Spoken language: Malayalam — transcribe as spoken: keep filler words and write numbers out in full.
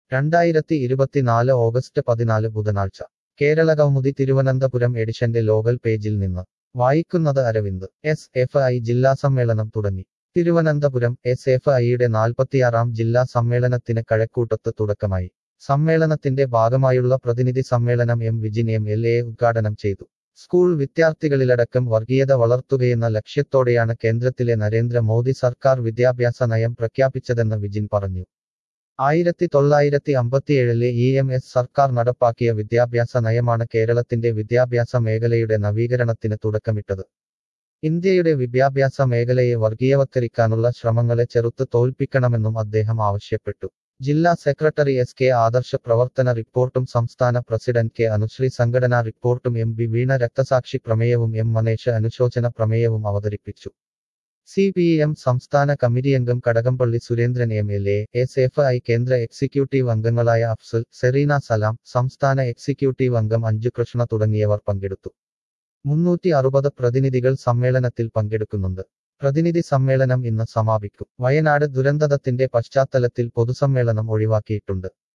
രണ്ടായിരത്തി ഇരുപത്തിനാല് ഓഗസ്റ്റ് പതിനാല് ബുധനാഴ്ച കേരളകൗമുദി തിരുവനന്തപുരം എഡിഷന്റെ ലോകൽ പേജിൽ നിന്ന് വായിക്കുന്നത് അരവിന്ദ്. എസ് എഫ് ഐ ജില്ലാ സമ്മേളനം തുടങ്ങി. തിരുവനന്തപുരം. എസ് എഫ് ഐയുടെ നാൽപ്പത്തിയാറാം ജില്ലാ സമ്മേളനത്തിന് കഴക്കൂട്ടത്ത് തുടക്കമായി. സമ്മേളനത്തിന്റെ ഭാഗമായുള്ള പ്രതിനിധി സമ്മേളനം M Vijin M L A ഉദ്ഘാടനം ചെയ്തു. സ്കൂൾ വിദ്യാർത്ഥികളിലടക്കം വർഗീയത വളർത്തുകയെന്ന ലക്ഷ്യത്തോടെയാണ് കേന്ദ്രത്തിലെ നരേന്ദ്ര മോദി സർക്കാർ വിദ്യാഭ്യാസ നയം പ്രഖ്യാപിച്ചതെന്ന് വിജിൻ പറഞ്ഞു. ആയിരത്തി തൊള്ളായിരത്തി അമ്പത്തിയേഴിലെ ഇ എം എസ് സർക്കാർ നടപ്പാക്കിയ വിദ്യാഭ്യാസ നയമാണ് കേരളത്തിന്റെ വിദ്യാഭ്യാസ മേഖലയുടെ നവീകരണത്തിന് തുടക്കമിട്ടത്. ഇന്ത്യയുടെ വിദ്യാഭ്യാസ മേഖലയെ വർഗീയവത്കരിക്കാനുള്ള ശ്രമങ്ങളെ ചെറുത്ത് തോൽപ്പിക്കണമെന്നും അദ്ദേഹം ആവശ്യപ്പെട്ടു. ജില്ലാ സെക്രട്ടറി എസ് കെ ആദർശ പ്രവർത്തന റിപ്പോർട്ടും സംസ്ഥാന പ്രസിഡന്റ് കെ അനുശ്രീ സംഘടനാ റിപ്പോർട്ടും എം ബി വീണ രക്തസാക്ഷി പ്രമേയവും എം മനേഷ് അനുശോചന പ്രമേയവും അവതരിപ്പിച്ചു. സി പി എം സംസ്ഥാന കമ്മിറ്റിയംഗം Kadakampally Surendran M L A, S F I കേന്ദ്ര എക്സിക്യൂട്ടീവ് അംഗങ്ങളായ അഫ്സൽ, സെറീന സലാം, സംസ്ഥാന എക്സിക്യൂട്ടീവ് അംഗം അഞ്ജു കൃഷ്ണ തുടങ്ങിയവർ പങ്കെടുത്തു. മുന്നൂറ്റി അറുപത് പ്രതിനിധികൾ സമ്മേളനത്തിൽ പങ്കെടുക്കുന്നുണ്ട്. പ്രതിനിധി സമ്മേളനം ഇന്ന് സമാപിക്കും. വയനാട് ദുരന്തത്തിന്റെ പശ്ചാത്തലത്തിൽ പൊതുസമ്മേളനം ഒഴിവാക്കിയിട്ടുണ്ട്.